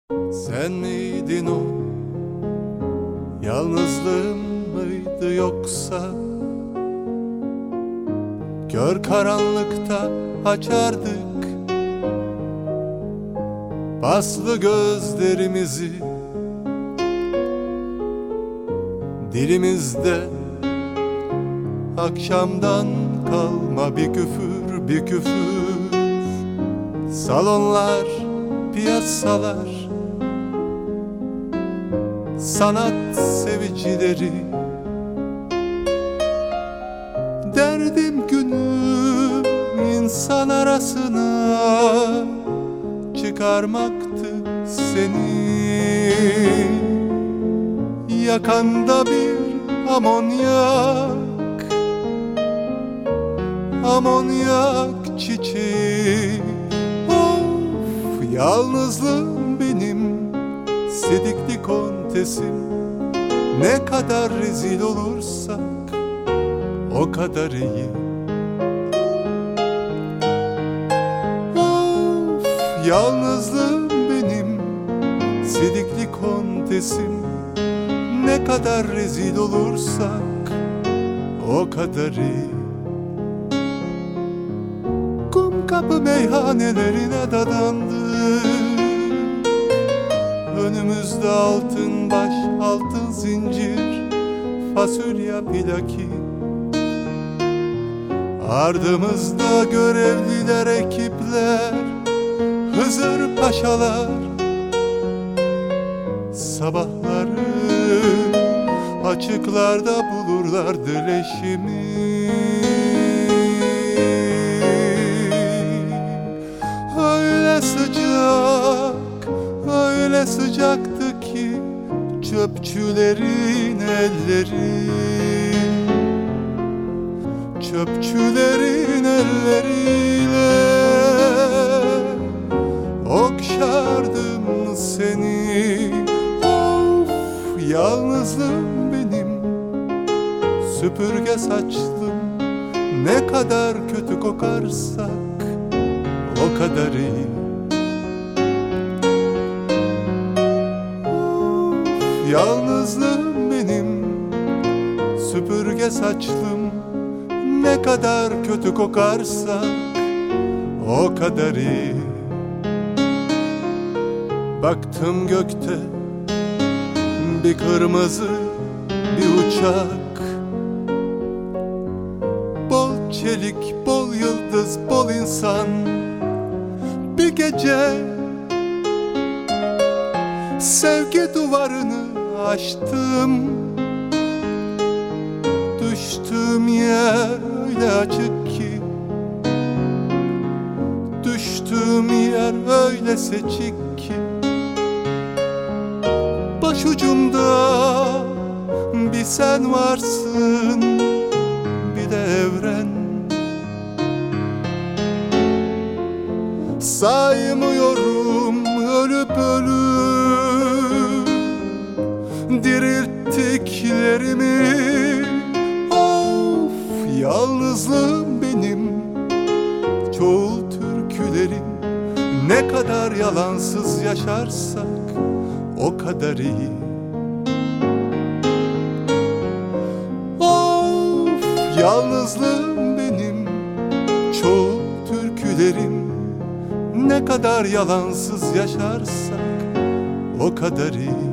Sen miydin o? Yalnızlığım mıydı yoksa? Kör karanlıkta açardık paslı gözlerimizi. Dilimizde akşamdan kalma bir küfür, bir küfür. Salonlar, piyasalar, sanat sevicileri. Derdim günüm insan arasına çıkarmaktı seni. Yakanda bir amonyak, amonyak çiçeği. Of, yalnızlığım benim, sidikli kontesim. Ne kadar rezil olursak o kadar iyi. Of, yalnızlığım benim, sidikli kontesim. Ne kadar rezil olursak o kadar iyi. Kumkapı meyhanelerine dadandık. Önümüzde altın baş, altın zincir, fasulye plaki. Ardımızda görevliler, ekipler, Hızır paşalar. Sabahları açıklarda bulurlardı leşimi. Öyle sıcak, öyle sıcaktı ki çöpçülerin elleri, çöpçülerin elleriyle okşardım seni. Of, yalnızlığım benim, süpürge saçlım. Ne kadar kötü kokarsak o kadar iyi. Of, yalnızlığım benim, süpürge saçlım. Ne kadar kötü kokarsak o kadar iyi. Baktım gökte bir kırmızı, bir uçak. Bol çelik, bol yıldız, bol insan. Bir gece sevgi duvarını aştım. Düştüğüm yer öyle açık ki, düştüğüm yer öyle seçik ki. Başucumda bir sen varsın, bir de evren. Saymıyorum ölüp ölüp dirilttiklerimi. Of, yalnızlığım benim, çoğul türkülerin. Ne kadar yalansız yaşarsak o kadar iyi. Of, yalnızlığım benim, çoğul türkülerim. Ne kadar yalansız yaşarsak o kadar iyi.